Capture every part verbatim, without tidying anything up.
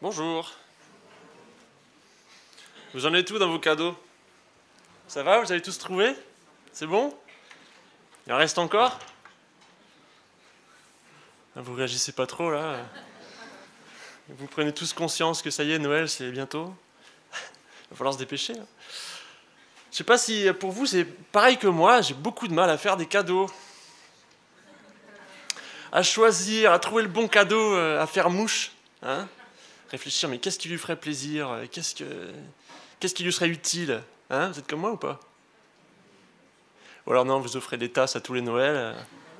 Bonjour. Vous en êtes où dans vos cadeaux? Ça va? Vous avez tous trouvé? C'est bon? Il en reste encore? Vous réagissez pas trop là? Vous prenez tous conscience que ça y est, Noël c'est bientôt? Il va falloir se dépêcher. Hein. Je sais pas si pour vous c'est pareil que moi, j'ai beaucoup de mal à faire des cadeaux. À choisir, à trouver le bon cadeau, à faire mouche. Hein? Réfléchir, mais qu'est-ce qui lui ferait plaisir? Qu'est-ce que, qu'est-ce qui lui serait utile? Hein? Vous êtes comme moi ou pas? Ou alors non, vous offrez des tasses à tous les Noëls.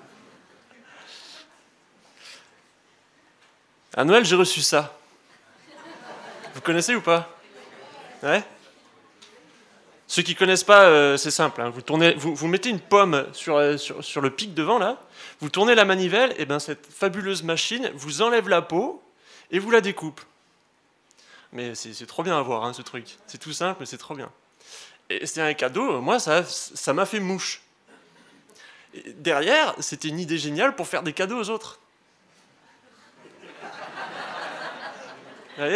À Noël, j'ai reçu ça. Vous connaissez ou pas? Ouais. Ceux qui connaissent pas, euh, c'est simple. Hein. Vous, tournez, vous, vous mettez une pomme sur, euh, sur, sur le pic devant, là. Vous tournez la manivelle, et ben cette fabuleuse machine vous enlève la peau et vous la découpe. Mais c'est, c'est trop bien à voir, hein, ce truc. C'est tout simple, mais c'est trop bien. Et c'était un cadeau, moi, ça, ça m'a fait mouche. Et derrière, c'était une idée géniale pour faire des cadeaux aux autres. Vous voyez ?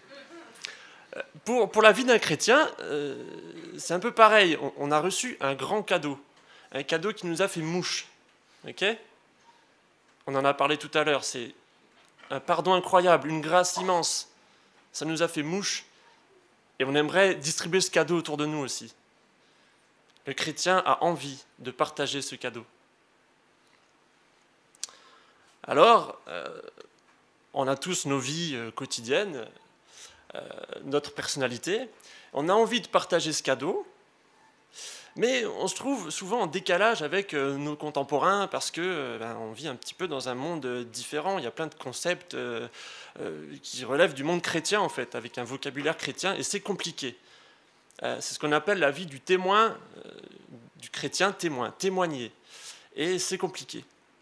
Pour, pour la vie d'un chrétien, euh, c'est un peu pareil. On, on a reçu un grand cadeau. Un cadeau qui nous a fait mouche. Ok ? On en a parlé tout à l'heure. C'est un pardon incroyable, une grâce immense. Ça nous a fait mouche. Et on aimerait distribuer ce cadeau autour de nous aussi. Le chrétien a envie de partager ce cadeau. Alors, euh, on a tous nos vies euh, quotidiennes, euh, notre personnalité. On a envie de partager ce cadeau, mais on se trouve souvent en décalage avec euh, nos contemporains parce que euh, ben, on vit un petit peu dans un monde euh, différent. Il y a plein de concepts euh, euh, qui relèvent du monde chrétien, en fait, avec un vocabulaire chrétien, et c'est compliqué. Euh, c'est ce qu'on appelle la vie du témoin, euh, du chrétien témoin, témoigner. Et c'est compliqué.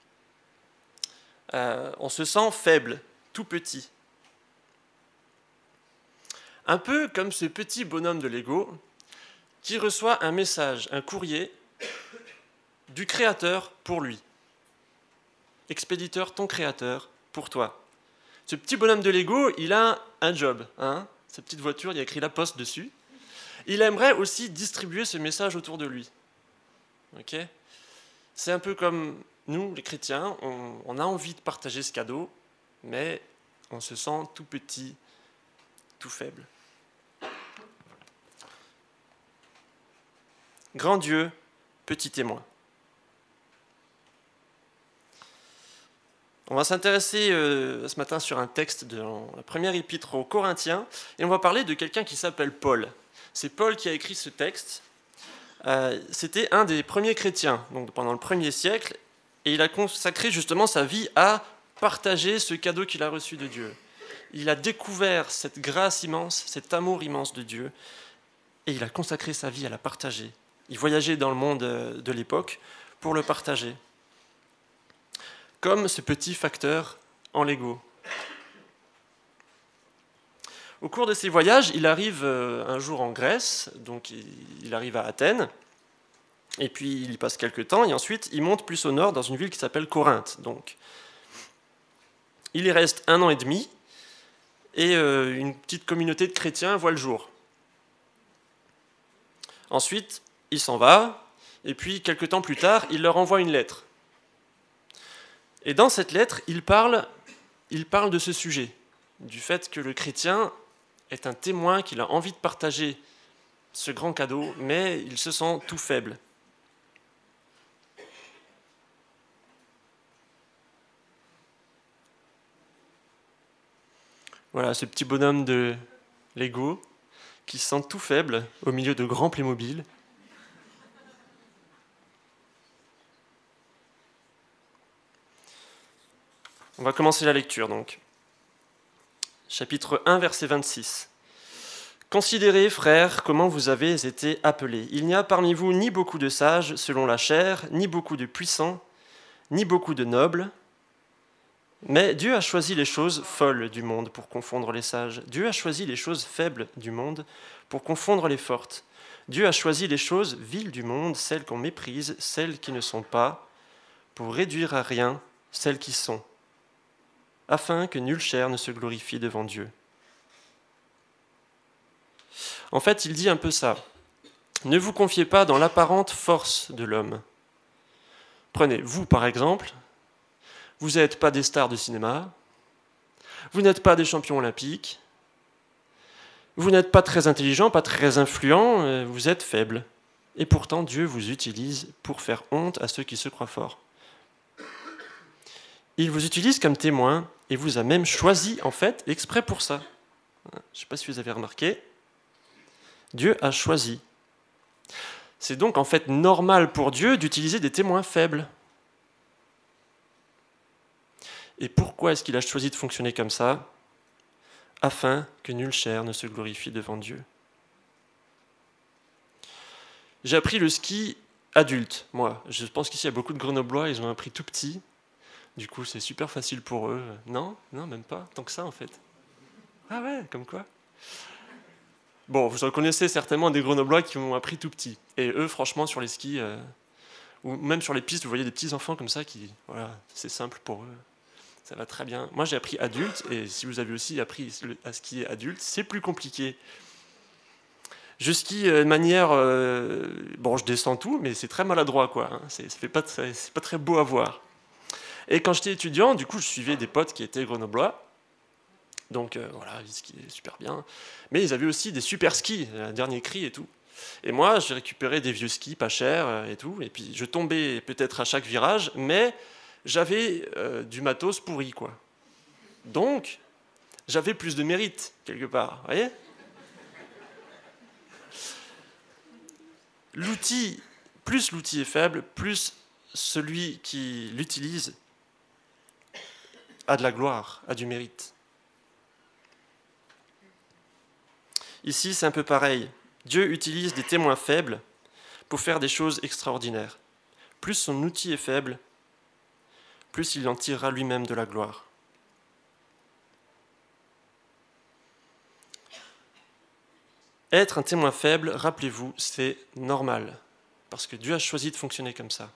Euh, on se sent faible, tout petit. Un peu comme ce petit bonhomme de Lego qui reçoit un message, un courrier du Créateur pour lui. Expéditeur, ton Créateur, pour toi. Ce petit bonhomme de Lego, il a un job. Hein, cette petite voiture, il y a écrit La Poste dessus. Il aimerait aussi distribuer ce message autour de lui. Okay ? C'est un peu comme nous, les chrétiens, on, on a envie de partager ce cadeau, mais on se sent tout petit, tout faible. Grand Dieu, petit témoin. On va s'intéresser euh, ce matin sur un texte de la première épître aux Corinthiens, et on va parler de quelqu'un qui s'appelle Paul. C'est Paul qui a écrit ce texte. Euh, c'était un des premiers chrétiens, donc pendant le premier siècle, et il a consacré justement sa vie à partager ce cadeau qu'il a reçu de Dieu. Il a découvert cette grâce immense, cet amour immense de Dieu, et il a consacré sa vie à la partager. Il voyageait dans le monde de l'époque pour le partager. Comme ce petit facteur en Lego. Au cours de ses voyages, il arrive un jour en Grèce, donc il arrive à Athènes, et puis il y passe quelques temps, et ensuite il monte plus au nord dans une ville qui s'appelle Corinthe. Donc. Il y reste un an et demi, et une petite communauté de chrétiens voit le jour. Ensuite, il s'en va, et puis quelques temps plus tard, il leur envoie une lettre. Et dans cette lettre, il parle, il parle de ce sujet, du fait que le chrétien est un témoin, qu'il a envie de partager ce grand cadeau, mais il se sent tout faible. Voilà, ce petit bonhomme de Lego qui se sent tout faible au milieu de grands Playmobil. On va commencer la lecture donc. Chapitre un, verset vingt-six. Considérez, frères, comment vous avez été appelés. Il n'y a parmi vous ni beaucoup de sages selon la chair, ni beaucoup de puissants, ni beaucoup de nobles. Mais Dieu a choisi les choses folles du monde pour confondre les sages. Dieu a choisi les choses faibles du monde pour confondre les fortes. Dieu a choisi les choses viles du monde, celles qu'on méprise, celles qui ne sont pas, pour réduire à rien celles qui sont, afin que nulle chair ne se glorifie devant Dieu. En fait, il dit un peu ça. Ne vous confiez pas dans l'apparente force de l'homme. Prenez, vous par exemple, vous n'êtes pas des stars de cinéma, vous n'êtes pas des champions olympiques, vous n'êtes pas très intelligent, pas très influent, vous êtes faible. Et pourtant, Dieu vous utilise pour faire honte à ceux qui se croient forts. Il vous utilise comme témoin et vous a même choisi, en fait, exprès pour ça. Je ne sais pas si vous avez remarqué. Dieu a choisi. C'est donc en fait normal pour Dieu d'utiliser des témoins faibles. Et pourquoi est-ce qu'il a choisi de fonctionner comme ça ? Afin que nulle chair ne se glorifie devant Dieu. J'ai appris le ski adulte, moi. Je pense qu'ici, il y a beaucoup de Grenoblois, ils ont appris tout petit. Du coup, c'est super facile pour eux. Non, non, même pas, tant que ça, en fait. Ah ouais, comme quoi. Bon, vous en connaissez certainement des Grenoblois qui ont appris tout petit. Et eux, franchement, sur les skis, euh, ou même sur les pistes, vous voyez des petits enfants comme ça qui, voilà, c'est simple pour eux. Ça va très bien. Moi, j'ai appris adulte, et si vous avez aussi appris à skier adulte, c'est plus compliqué. Je skie de manière... Euh, bon, je descends tout, mais c'est très maladroit, quoi. Hein. C'est, ça fait pas, c'est pas très beau à voir. Et quand j'étais étudiant, du coup, je suivais des potes qui étaient grenoblois. Donc, euh, voilà, ils skiaient super bien. Mais ils avaient aussi des super skis, un dernier cri et tout. Et moi, j'ai récupéré des vieux skis pas chers et tout. Et puis, je tombais peut-être à chaque virage, mais j'avais euh, du matos pourri, quoi. Donc, j'avais plus de mérite, quelque part. Vous voyez ? L'outil, plus l'outil est faible, plus celui qui l'utilise a de la gloire, a du mérite. Ici, c'est un peu pareil. Dieu utilise des témoins faibles pour faire des choses extraordinaires. Plus son outil est faible, plus il en tirera lui-même de la gloire. Être un témoin faible, rappelez-vous, c'est normal, parce que Dieu a choisi de fonctionner comme ça.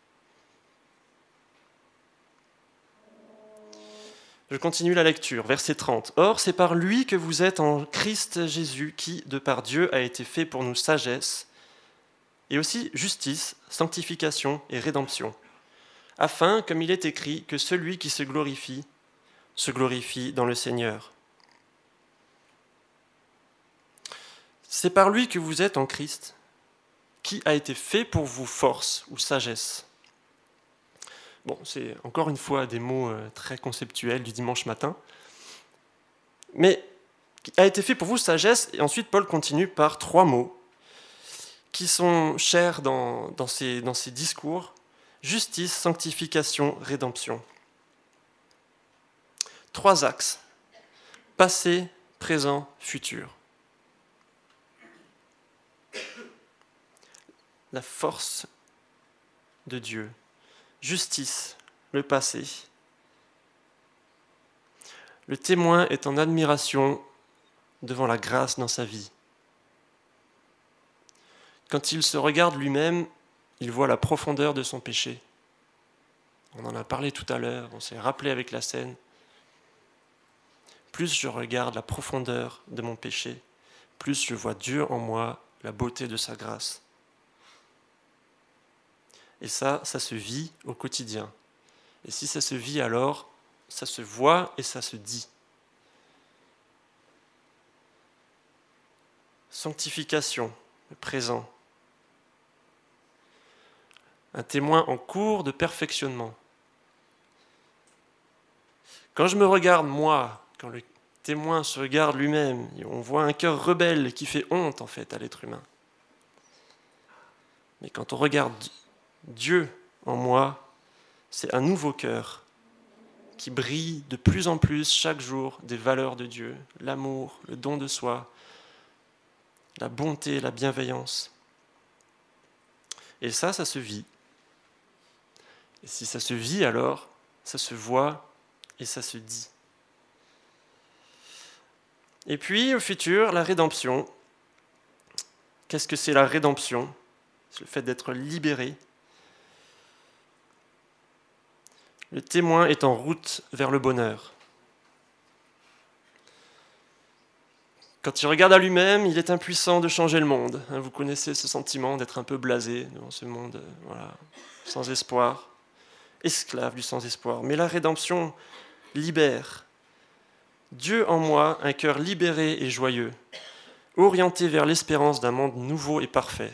Je continue la lecture, verset trente. « Or, c'est par lui que vous êtes en Christ Jésus, qui, de par Dieu, a été fait pour nous sagesse, et aussi justice, sanctification et rédemption, afin, comme il est écrit, que celui qui se glorifie, se glorifie dans le Seigneur. C'est par lui que vous êtes en Christ, qui a été fait pour vous force ou sagesse. » Bon, c'est encore une fois des mots très conceptuels du dimanche matin. Mais qui a été fait pour vous sagesse, et ensuite Paul continue par trois mots qui sont chers dans, dans, ces, dans ces discours, justice, sanctification, rédemption. Trois axes, passé, présent, futur. La force de Dieu, justice, le passé. Le témoin est en admiration devant la grâce dans sa vie. Quand il se regarde lui-même, il voit la profondeur de son péché. On en a parlé tout à l'heure, on s'est rappelé avec la scène. Plus je regarde la profondeur de mon péché, plus je vois Dieu en moi, la beauté de sa grâce. Et ça, ça se vit au quotidien. Et si ça se vit alors, ça se voit et ça se dit. Sanctification, le présent. Un témoin en cours de perfectionnement. Quand je me regarde, moi, quand le témoin se regarde lui-même, on voit un cœur rebelle qui fait honte, en fait, à l'être humain. Mais quand on regarde Dieu en moi, c'est un nouveau cœur qui brille de plus en plus chaque jour des valeurs de Dieu, l'amour, le don de soi, la bonté, la bienveillance. Et ça, ça se vit. Et si ça se vit, alors, ça se voit et ça se dit. Et puis, au futur, la rédemption. Qu'est-ce que c'est la rédemption ? C'est le fait d'être libéré. Le témoin est en route vers le bonheur. Quand il regarde à lui-même, il est impuissant de changer le monde. Vous connaissez ce sentiment d'être un peu blasé devant ce monde, voilà, sans espoir, esclave du sans-espoir. Mais la rédemption libère. Dieu en moi, un cœur libéré et joyeux, orienté vers l'espérance d'un monde nouveau et parfait.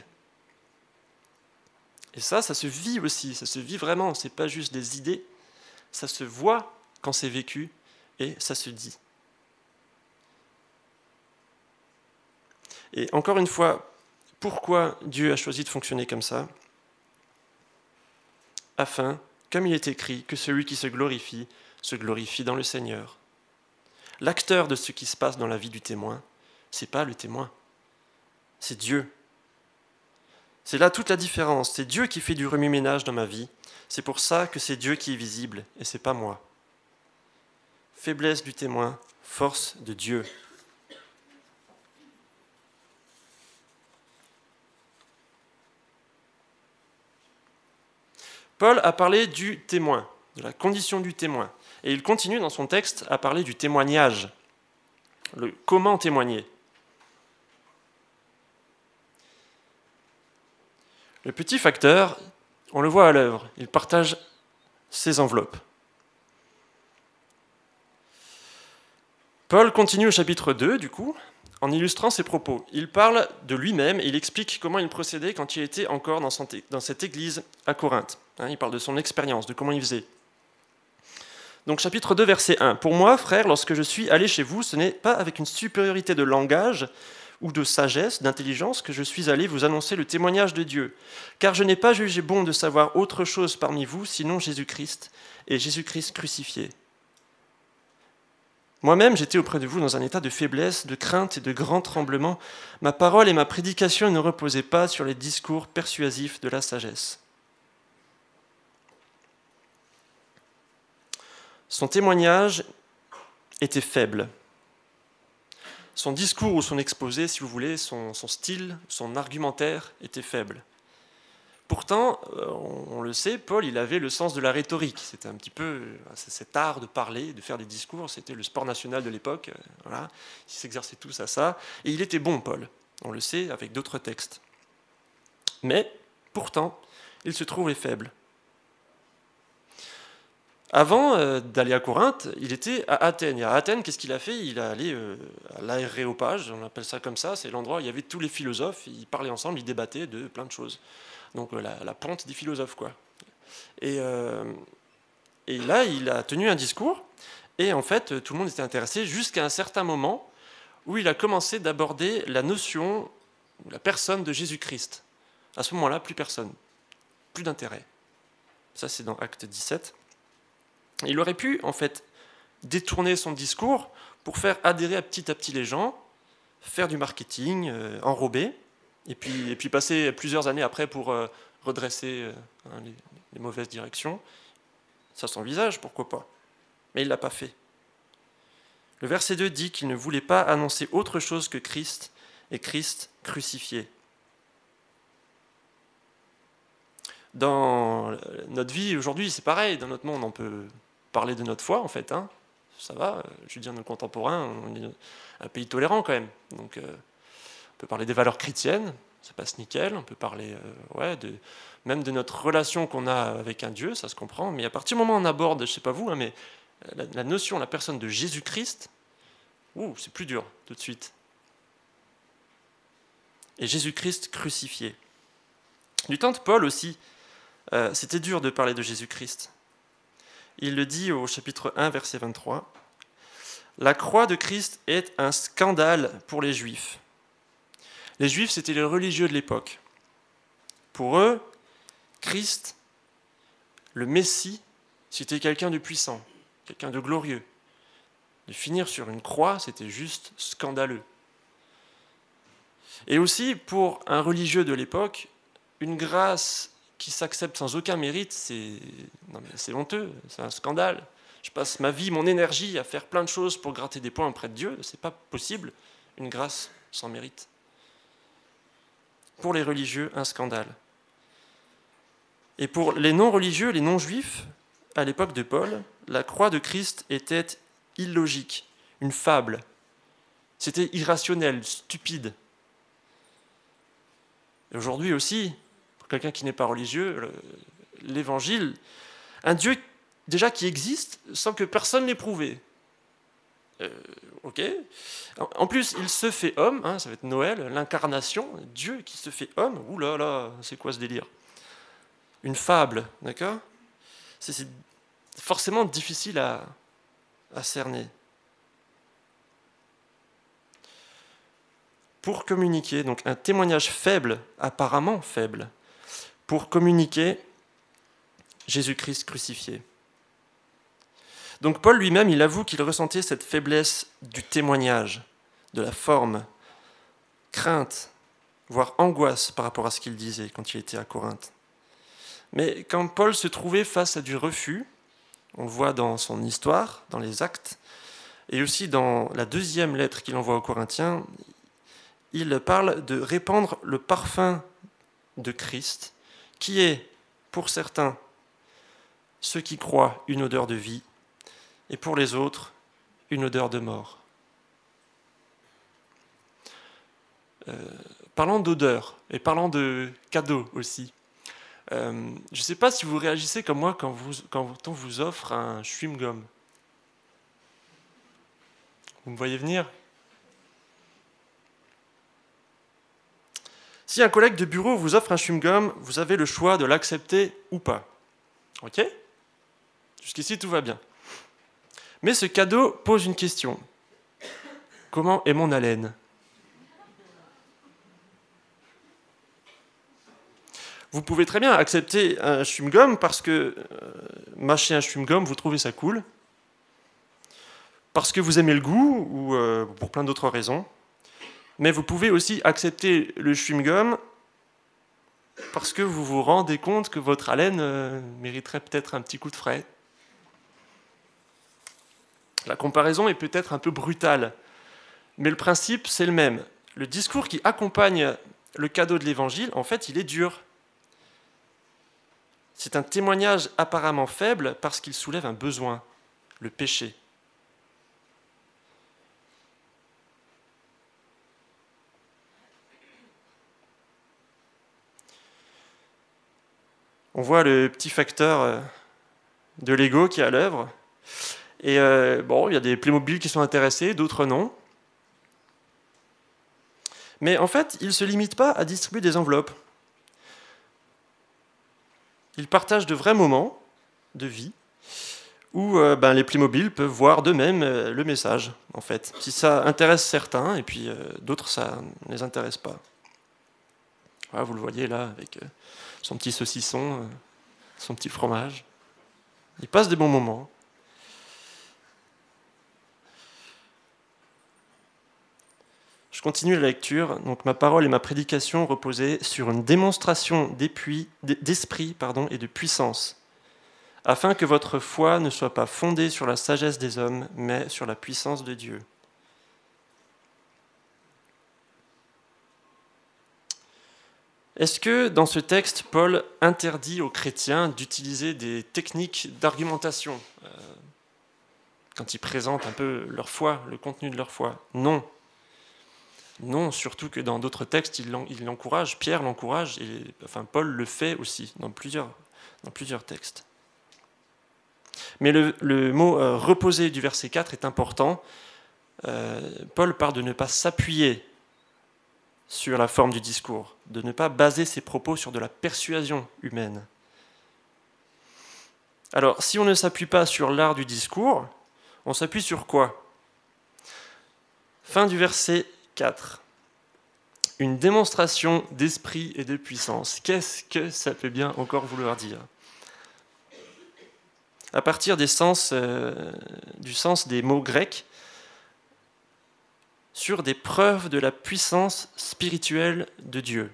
Et ça, ça se vit aussi, ça se vit vraiment, ce n'est pas juste des idées, ça se voit quand c'est vécu et ça se dit. Et encore une fois, pourquoi Dieu a choisi de fonctionner comme ça ? Afin, comme il est écrit, que celui qui se glorifie, se glorifie dans le Seigneur. L'acteur de ce qui se passe dans la vie du témoin, ce n'est pas le témoin, c'est Dieu. C'est là toute la différence, c'est Dieu qui fait du remue-ménage dans ma vie, c'est pour ça que c'est Dieu qui est visible, et ce n'est pas moi. Faiblesse du témoin, force de Dieu. Paul a parlé du témoin, de la condition du témoin. Et il continue dans son texte à parler du témoignage, le comment témoigner. Le petit facteur, on le voit à l'œuvre, il partage ses enveloppes. Paul continue au chapitre deux, du coup, en illustrant ses propos. Il parle de lui-même et il explique comment il procédait quand il était encore dans, son, dans cette église à Corinthe. Hein, il parle de son expérience, de comment il faisait. Donc chapitre deux, verset un. « Pour moi, frères, lorsque je suis allé chez vous, ce n'est pas avec une supériorité de langage ou de sagesse, d'intelligence, que je suis allé vous annoncer le témoignage de Dieu. Car je n'ai pas jugé bon de savoir autre chose parmi vous, sinon Jésus-Christ et Jésus-Christ crucifié. Moi-même, j'étais auprès de vous dans un état de faiblesse, de crainte et de grand tremblement. Ma parole et ma prédication ne reposaient pas sur les discours persuasifs de la sagesse. » Son témoignage était faible. Son discours ou son exposé, si vous voulez, son, son style, son argumentaire était faible. Pourtant, on, on le sait, Paul, il avait le sens de la rhétorique. C'était un petit peu cet art de parler, de faire des discours. C'était le sport national de l'époque. Voilà. Ils s'exerçaient tous à ça. Et il était bon, Paul. On le sait avec d'autres textes. Mais, pourtant, il se trouvait faible. Avant euh, d'aller à Corinthe, il était à Athènes. Et à Athènes, qu'est-ce qu'il a fait ? Il est allé euh, à l'aéréopage, on appelle ça comme ça, c'est l'endroit où il y avait tous les philosophes, ils parlaient ensemble, ils débattaient de plein de choses. Donc euh, la, la ponte des philosophes, quoi. Et, euh, et là, il a tenu un discours, et en fait, tout le monde était intéressé jusqu'à un certain moment où il a commencé d'aborder la notion, la personne de Jésus-Christ. À ce moment-là, plus personne, plus d'intérêt. Ça, c'est dans Acte dix-sept. Il aurait pu, en fait, détourner son discours pour faire adhérer petit à petit les gens, faire du marketing, euh, enrober, et puis, et puis passer plusieurs années après pour euh, redresser euh, les, les mauvaises directions. Ça s'envisage, pourquoi pas. Mais il ne l'a pas fait. Le verset deux dit qu'il ne voulait pas annoncer autre chose que Christ et Christ crucifié. Dans notre vie aujourd'hui, c'est pareil, dans notre monde, on peut parler de notre foi, en fait. Hein. Ça va, je veux dire, nos contemporains, on est un pays tolérant quand même. Donc, euh, on peut parler des valeurs chrétiennes, ça passe nickel. On peut parler euh, ouais, de, même de notre relation qu'on a avec un Dieu, ça se comprend. Mais à partir du moment où on aborde, je ne sais pas vous, hein, mais la, la notion, la personne de Jésus-Christ, ouh, c'est plus dur tout de suite. Et Jésus-Christ crucifié. Du temps de Paul aussi, euh, c'était dur de parler de Jésus-Christ. Il le dit au chapitre un, verset vingt-trois. « La croix de Christ est un scandale pour les Juifs. » Les Juifs, c'était les religieux de l'époque. Pour eux, Christ, le Messie, c'était quelqu'un de puissant, quelqu'un de glorieux. De finir sur une croix, c'était juste scandaleux. Et aussi, pour un religieux de l'époque, une grâce qui s'accepte sans aucun mérite, c'est, non mais c'est honteux, c'est un scandale. Je passe ma vie, mon énergie à faire plein de choses pour gratter des points auprès de Dieu. C'est pas possible, une grâce sans mérite. Pour les religieux, un scandale. Et pour les non-religieux, les non-juifs, à l'époque de Paul, la croix de Christ était illogique, une fable. C'était irrationnel, stupide. Et aujourd'hui aussi, pour quelqu'un qui n'est pas religieux, l'Évangile, un Dieu déjà qui existe sans que personne l'ait prouvé. Euh, ok. En plus, il se fait homme, hein, ça va être Noël, l'incarnation, Dieu qui se fait homme. Ouh là là, c'est quoi ce délire? Une fable, d'accord? c'est, c'est forcément difficile à, à cerner. Pour communiquer, donc un témoignage faible, apparemment faible, pour communiquer Jésus-Christ crucifié. Donc Paul lui-même, il avoue qu'il ressentait cette faiblesse du témoignage, de la forme, crainte, voire angoisse par rapport à ce qu'il disait quand il était à Corinthe. Mais quand Paul se trouvait face à du refus, on le voit dans son histoire, dans les Actes, et aussi dans la deuxième lettre qu'il envoie aux Corinthiens, il parle de répandre le parfum de Christ, qui est, pour certains, ceux qui croient, une odeur de vie, et pour les autres, une odeur de mort. Euh, parlant d'odeur, et parlant de cadeaux aussi, euh, je ne sais pas si vous réagissez comme moi quand, vous, quand on vous offre un chewing-gum. Vous me voyez venir ? Si un collègue de bureau vous offre un chewing-gum, vous avez le choix de l'accepter ou pas. Ok ? Jusqu'ici, tout va bien. Mais ce cadeau pose une question. Comment est mon haleine ? Vous pouvez très bien accepter un chewing-gum parce que euh, mâcher un chewing-gum, vous trouvez ça cool, parce que vous aimez le goût ou euh, pour plein d'autres raisons. Mais vous pouvez aussi accepter le chewing-gum parce que vous vous rendez compte que votre haleine euh, mériterait peut-être un petit coup de frais. La comparaison est peut-être un peu brutale, mais le principe, c'est le même. Le discours qui accompagne le cadeau de l'Évangile, en fait, il est dur. C'est un témoignage apparemment faible parce qu'il soulève un besoin, le péché. On voit le petit facteur de Lego qui est à l'œuvre. Et euh, bon, il y a des Playmobil qui sont intéressés, d'autres non. Mais en fait, ils ne se limitent pas à distribuer des enveloppes. Ils partagent de vrais moments de vie où euh, ben, les Playmobil peuvent voir d'eux-mêmes euh, le message, en fait. Si ça intéresse certains, et puis euh, d'autres, ça ne les intéresse pas. Voilà, vous le voyez là, avec euh, son petit saucisson, euh, son petit fromage. Ils passent des bons moments. Je continue la lecture. Donc, ma parole et ma prédication reposaient sur une démonstration d'esprit pardon, et de puissance, afin que votre foi ne soit pas fondée sur la sagesse des hommes, mais sur la puissance de Dieu. Est-ce que dans ce texte, Paul interdit aux chrétiens d'utiliser des techniques d'argumentation euh, quand ils présentent un peu leur foi, le contenu de leur foi? Non. Non, surtout que dans d'autres textes, il l'encourage, Pierre l'encourage, et enfin Paul le fait aussi dans plusieurs, dans plusieurs textes. Mais le, le mot euh, « reposer » du verset quatre est important. Euh, Paul parle de ne pas s'appuyer sur la forme du discours, de ne pas baser ses propos sur de la persuasion humaine. Alors, si on ne s'appuie pas sur l'art du discours, on s'appuie sur quoi ? Fin du verset quatre. Une démonstration d'esprit et de puissance. Qu'est-ce que ça peut bien encore vouloir dire ? À partir des sens, euh, du sens des mots grecs, sur des preuves de la puissance spirituelle de Dieu.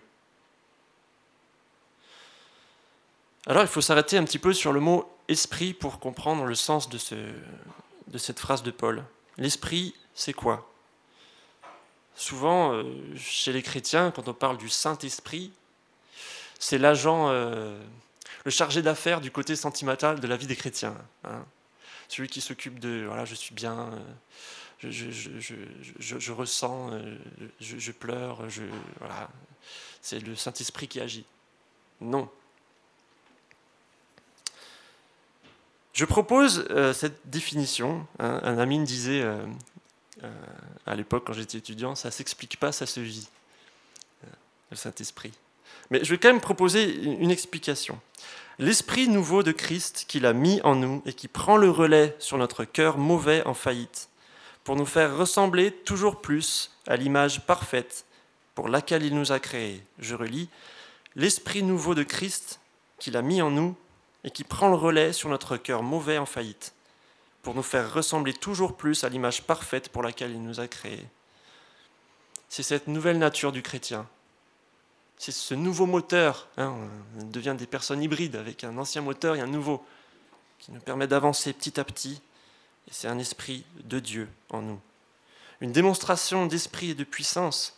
Alors il faut s'arrêter un petit peu sur le mot « esprit » pour comprendre le sens de, ce, de cette phrase de Paul. L'esprit, c'est quoi ? Souvent, euh, chez les chrétiens, quand on parle du Saint-Esprit, c'est l'agent, euh, le chargé d'affaires du côté sentimental de la vie des chrétiens. Hein. Celui qui s'occupe de, voilà, je suis bien, euh, je, je, je, je, je, je ressens, je, je pleure, je, voilà, c'est le Saint-Esprit qui agit. Non. Je propose euh, cette définition. Hein, un ami me disait, euh, euh, à l'époque quand j'étais étudiant, ça ne s'explique pas, ça se vit, euh, le Saint-Esprit. Mais je vais quand même proposer une explication. L'Esprit nouveau de Christ qu'il a mis en nous et qui prend le relais sur notre cœur mauvais en faillite, pour nous faire ressembler toujours plus à l'image parfaite pour laquelle il nous a créés. Je relis. L'Esprit nouveau de Christ qu'il a mis en nous et qui prend le relais sur notre cœur mauvais en faillite, pour nous faire ressembler toujours plus à l'image parfaite pour laquelle il nous a créés. C'est cette nouvelle nature du chrétien. C'est ce nouveau moteur. Hein, on devient des personnes hybrides avec un ancien moteur et un nouveau, qui nous permet d'avancer petit à petit. Et c'est un esprit de Dieu en nous. Une démonstration d'esprit et de puissance.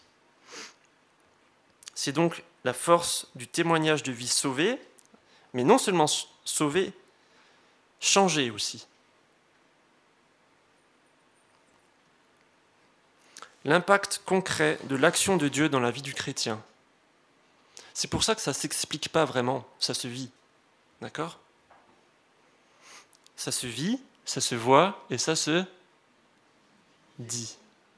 C'est donc la force du témoignage de vie sauvée, mais non seulement sauvée, changée aussi. L'impact concret de l'action de Dieu dans la vie du chrétien. C'est pour ça que ça ne s'explique pas vraiment, ça se vit. D'accord ? Ça se vit, ça se voit et ça se dit.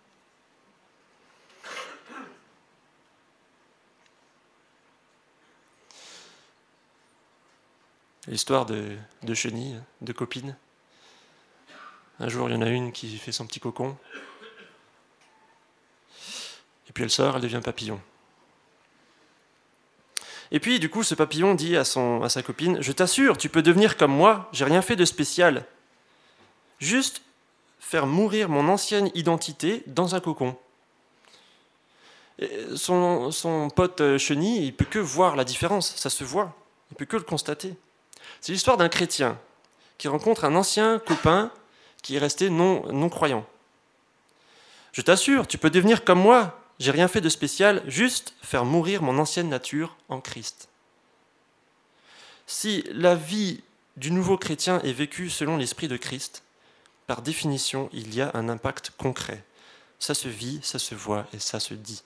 L'histoire de, de chenilles, de copines. Un jour, il y en a une qui fait son petit cocon. Et puis elle sort, elle devient papillon. Et puis, du coup, ce papillon dit à, son, à sa copine « Je t'assure, tu peux devenir comme moi, j'ai rien fait de spécial. Juste faire mourir mon ancienne identité dans un cocon. » Et son, son pote chenille, il ne peut que voir la différence, ça se voit, il ne peut que le constater. C'est l'histoire d'un chrétien qui rencontre un ancien copain qui est resté non, non croyant. « Je t'assure, tu peux devenir comme moi. J'ai rien fait de spécial, juste faire mourir mon ancienne nature en Christ. » Si la vie du nouveau chrétien est vécue selon l'esprit de Christ, par définition, il y a un impact concret. Ça se vit, ça se voit et ça se dit.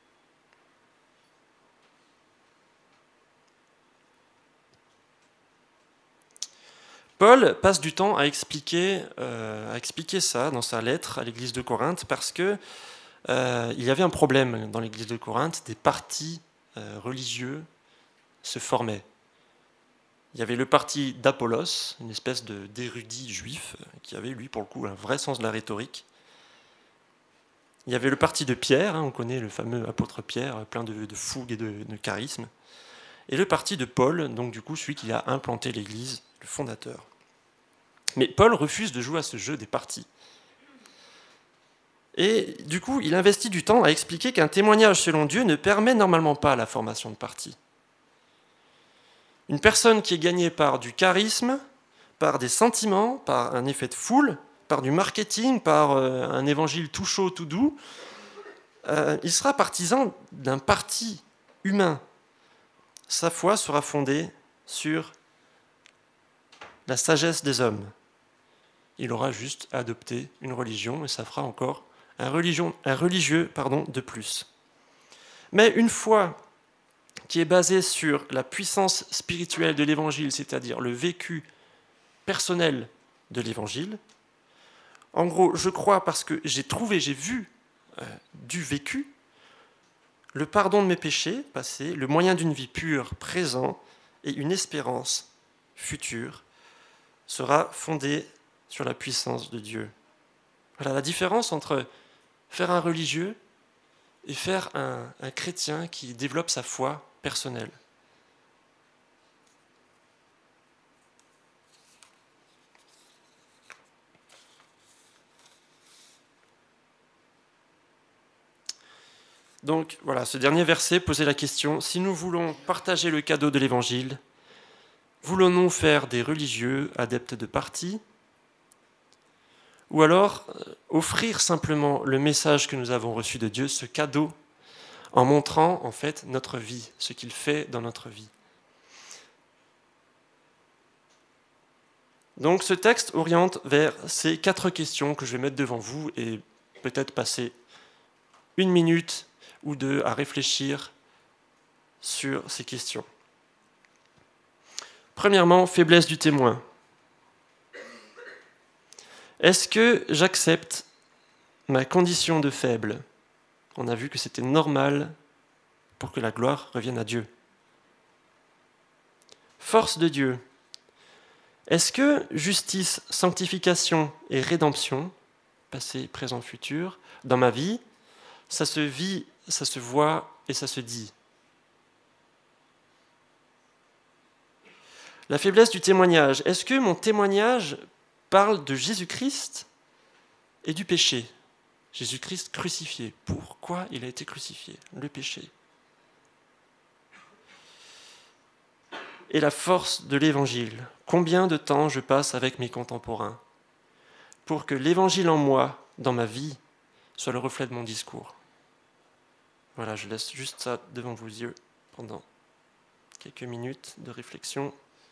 Paul passe du temps à expliquer, euh, à expliquer ça dans sa lettre à l'église de Corinthe parce que euh, il y avait un problème dans l'église de Corinthe, des partis euh, religieux se formaient. Il y avait le parti d'Apollos, une espèce de, d'érudit juif qui avait, lui, pour le coup, un vrai sens de la rhétorique. Il y avait le parti de Pierre, hein, on connaît le fameux apôtre Pierre, plein de, de fougue et de, de charisme. Et le parti de Paul, donc du coup celui qui a implanté l'Église, le fondateur. Mais Paul refuse de jouer à ce jeu des partis. Et du coup, il investit du temps à expliquer qu'un témoignage selon Dieu ne permet normalement pas la formation de partis. Une personne qui est gagnée par du charisme, par des sentiments, par un effet de foule, par du marketing, par euh, un évangile tout chaud, tout doux, euh, il sera partisan d'un parti humain. Sa foi sera fondée sur la sagesse des hommes. Il aura juste adopté une religion et ça fera encore un, religion, un religieux pardon, de plus. Mais une foi qui est basée sur la puissance spirituelle de l'Évangile, c'est-à-dire le vécu personnel de l'Évangile, en gros, je crois parce que j'ai trouvé, j'ai vu euh, du vécu, le pardon de mes péchés passés, le moyen d'une vie pure présent et une espérance future sera fondée sur la puissance de Dieu. Voilà la différence entre faire un religieux et faire un, un chrétien qui développe sa foi personnelle. Donc voilà, ce dernier verset posait la question, si nous voulons partager le cadeau de l'Évangile, voulons-nous faire des religieux adeptes de partis, ou alors euh, offrir simplement le message que nous avons reçu de Dieu, ce cadeau, en montrant en fait notre vie, ce qu'il fait dans notre vie. Donc ce texte oriente vers ces quatre questions que je vais mettre devant vous et peut-être passer une minute ou deux à réfléchir sur ces questions. Premièrement, faiblesse du témoin. Est-ce que j'accepte ma condition de faible ? On a vu que c'était normal pour que la gloire revienne à Dieu. Force de Dieu. Est-ce que justice, sanctification et rédemption, passé, présent, futur, dans ma vie, ça se vit, ça se voit et ça se dit ? La faiblesse du témoignage. Est-ce que mon témoignage parle de Jésus-Christ et du péché ? Jésus-Christ crucifié. Pourquoi il a été crucifié ? Le péché. Et la force de l'Évangile. Combien de temps je passe avec mes contemporains pour que l'Évangile en moi, dans ma vie, soit le reflet de mon discours. Voilà, je laisse juste ça devant vos yeux pendant quelques minutes de réflexion.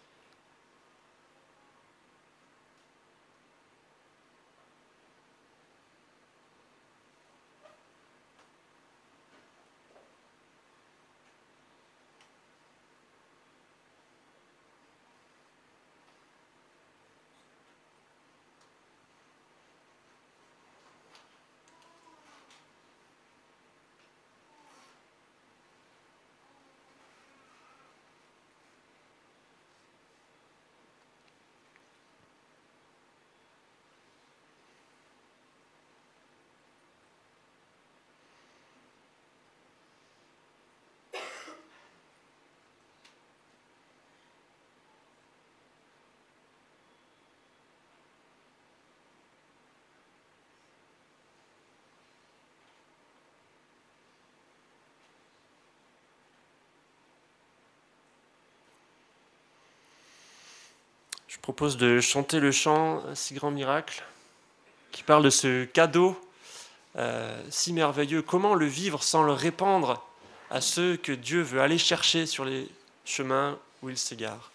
Je propose de chanter le chant « Si grand miracle » qui parle de ce cadeau euh, si merveilleux. Comment le vivre sans le répandre à ceux que Dieu veut aller chercher sur les chemins où ils s'égarent.